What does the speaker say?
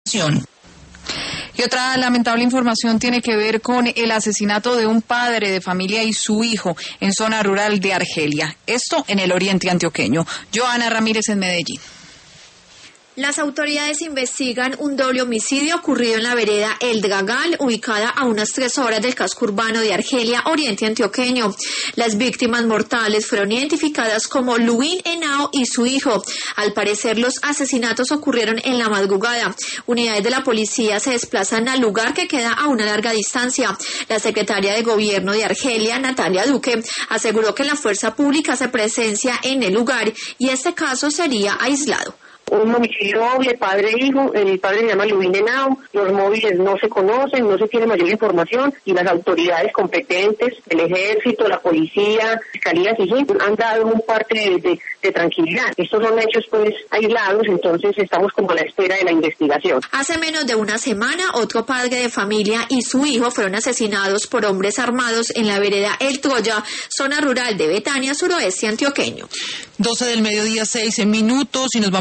Y otra lamentable información tiene que ver con el asesinato de un padre de familia y su hijo en zona rural de Argelia. Esto en el oriente antioqueño. Joana Ramírez en Medellín. Las autoridades investigan un doble homicidio ocurrido en la vereda El Dragal, ubicada a unas 3 horas del casco urbano de Argelia, oriente antioqueño. Las víctimas mortales fueron identificadas como Luín Henao y su hijo. Al parecer, los asesinatos ocurrieron en la madrugada. Unidades de la policía se desplazan al lugar, que queda a una larga distancia. La secretaria de Gobierno de Argelia, Natalia Duque, aseguró que la fuerza pública hace presencia en el lugar y este caso sería aislado. Un homicidio doble, padre e hijo. El padre se llama Luín Henao. Los móviles no se conocen, no se tiene mayor información y las autoridades competentes, el ejército, la policía, fiscalía, han dado un parte de tranquilidad. Estos son hechos pues aislados, entonces estamos como a la espera de la investigación. Hace menos de una semana, otro padre de familia y su hijo fueron asesinados por hombres armados en la vereda El Troya, zona rural de Betania, suroeste antioqueño. 12 del mediodía, 6 minutos, y nos vamos